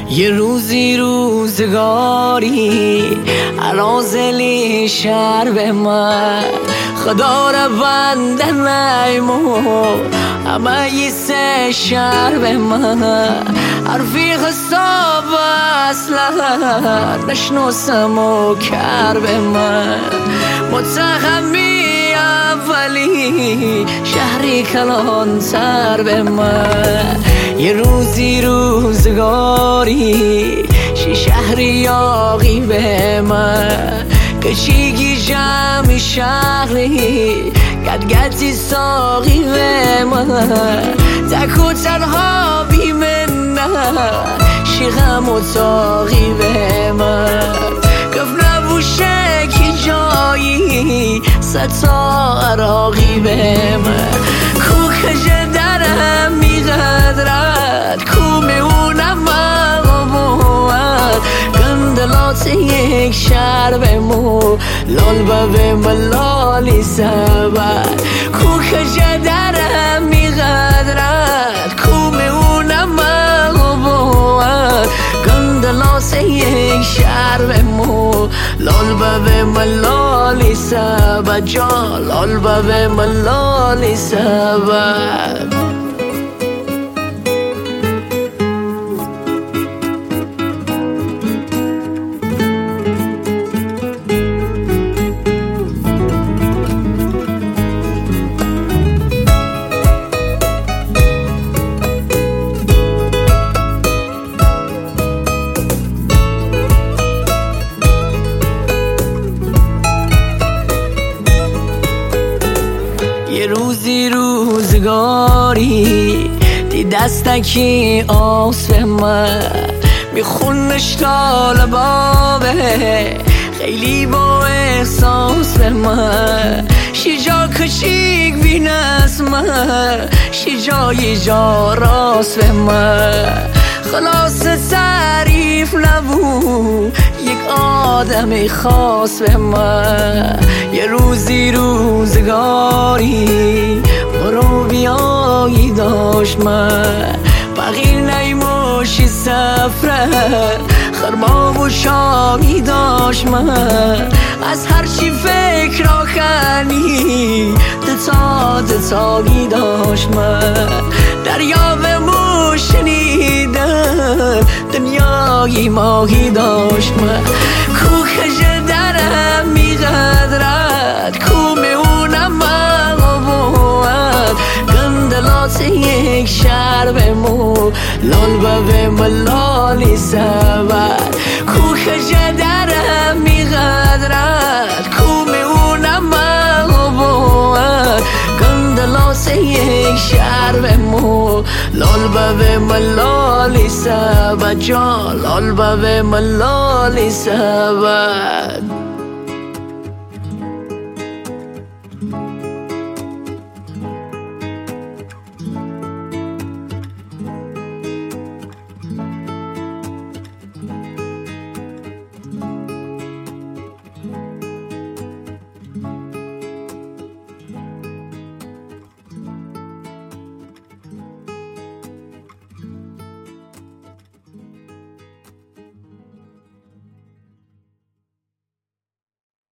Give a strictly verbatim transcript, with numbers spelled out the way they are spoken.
یه روزی روزگاری عرازلی شهر به من خدا رو بنده نیمو اما یه سه شهر به من حرفی خستاب اصلا نشناسم و کر به من متخمی اولی شهری کلان تر به من یه روزی روزگاری شی شهری یاقی به من کچیگی جمعی شهری گدگدی ساقی به من تک و تنها بی منه شی غم و تاقی به من گفت نبوشه کی جایی ستا عراقی به من کو کجه درم میقدرد کو میونم مقبوت گندلات یک شهر بمو لال به ملالی سبر کو کجه درم میقدرد کو میونم مقبوت گندلات یک شهر بمو لال به ملالی سبر جا لال به ملالی سبر یه روزی روزگاری دی دستکی آس به من میخونش طالبابه خیلی با احساس به من شی جا کچیک بین از من شی جای جا راست به من خلاص تعریف نبود یک آدم خاص به من یه روزی روزگاری برو بیایی داشت من بغیر نیموشی سفره خرباب و شامی داشت من از هرچی فکر را کنی دتا دتاگی داشت من دریا به موشنیدن دنیایی ماهی داشت من کو کجه درم میقدرد کو میونم مقبوت گندلات یک شهر بمو لال به ملالی سبر کو کجه درم میقدرد کو میونم مقبوت گندلات یک شهر بمو لال به ملالی سبر جا لال به ملالی سبر